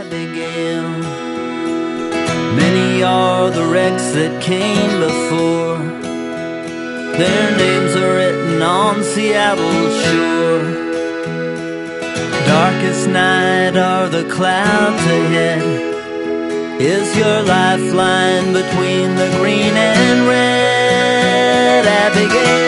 Abigail. Many are the wrecks that came before. Their names are written on Seattle's shore. Darkest night are the clouds ahead. Is your lifeline between the green and red, Abigail?